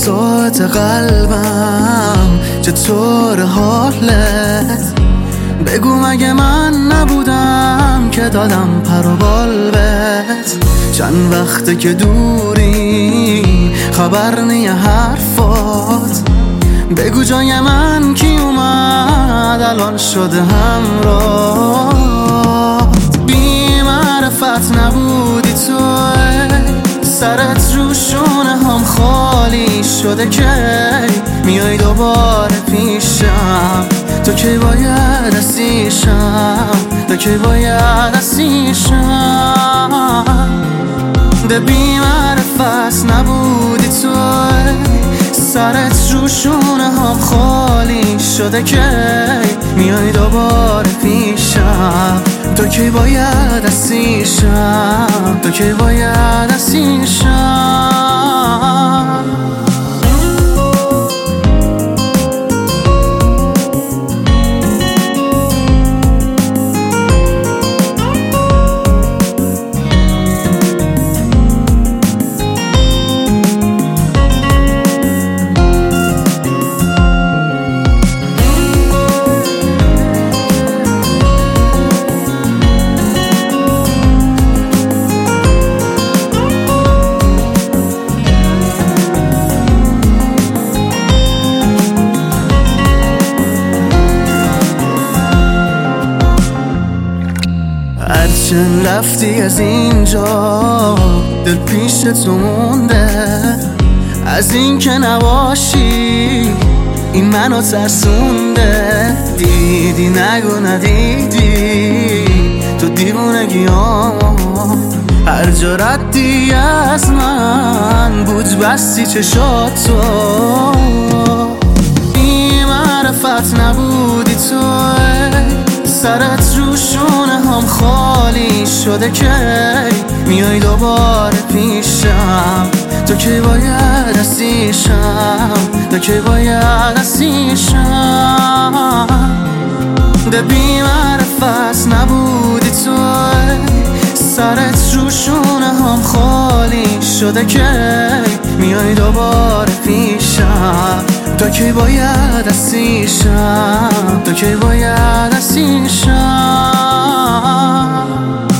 ساعت قلبم چطور حالت؟ بگو مگه من نبودم که دادم پر و بال بهت؟ چند وقته که دوری خبر نیه حرفات. بگو جای من کی اومد الان شده همراه. بی معرفت نبودی تو، سرت رو شونه هم خالی شده که میای دوباره پیشم. تو کی باید اسیشم، تو کی باید اسیشم. ده بی معرفت نبودی تو، سرت رو شونه هم خالی شده که میای دوباره پیشم. تو کی باید اسیشم، تو کی باید اسیشم. هرچند رفتی از اینجا دل پیش تو مونده. از این که نباشی این منو ترسونده. دیدی نگو ندیدی تو دیوونگیام. هر جا ردی از من بود بستی چشاتو. بی معرفت نبودی تو، سرت رو شونه هم خالی شده که میای دوباره پیشم. تو کی باید اسیشم، تو کی باید اسیشم. ده بی معرفت نبودی تو، سرت رو شونه هم خالی شده که میای دوباره پیشم. تو کی باید اسیشم، تو کی باید اسیشم.